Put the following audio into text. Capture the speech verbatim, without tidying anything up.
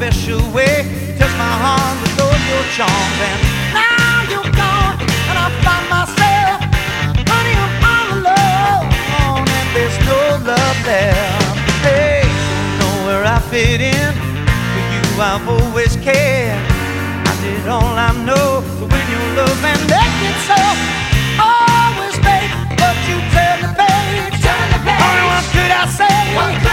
special way. You touch my heart with all your charms, and now you're gone, and I find myself running all alone, and there's no love there. Hey, don't know where I fit in. For you, I've always cared. I did all I know, but when you're